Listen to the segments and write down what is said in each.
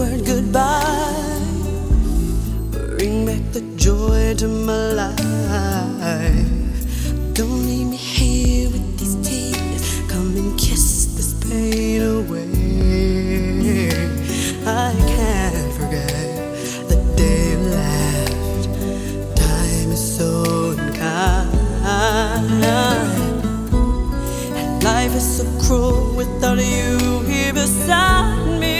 word goodbye. Bring back the joy to my life. Don't leave me here with these tears. Come and kiss this pain away. I can't forget the day you left. Time is so unkind, and life is so cruel without you here beside me.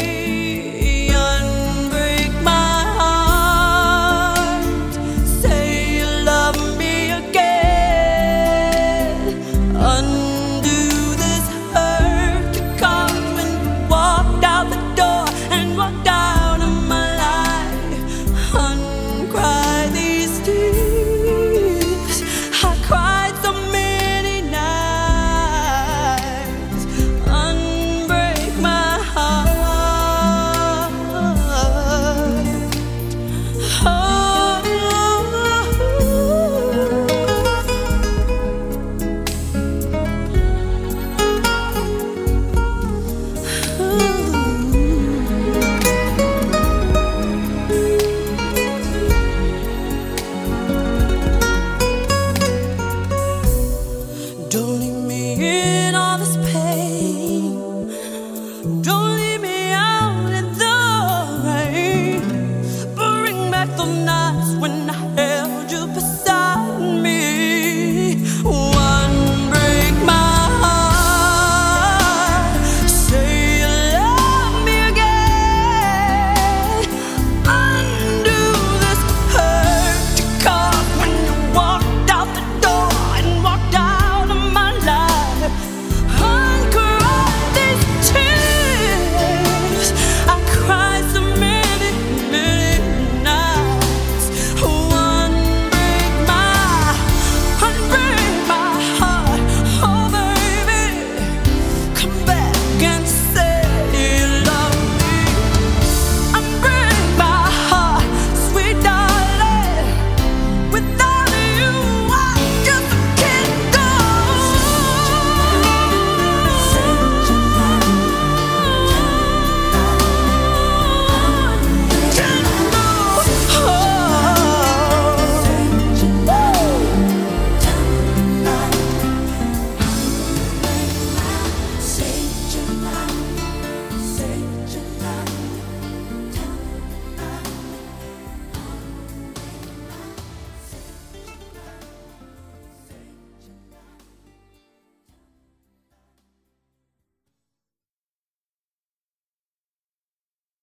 Unbreak my heart. Say you love me again. Undo this hurt. Come and walk out the door and walk out of my life. Uncry these tears. I cried so many nights. Unbreak my heart. Don't leave me in all this pain. Don't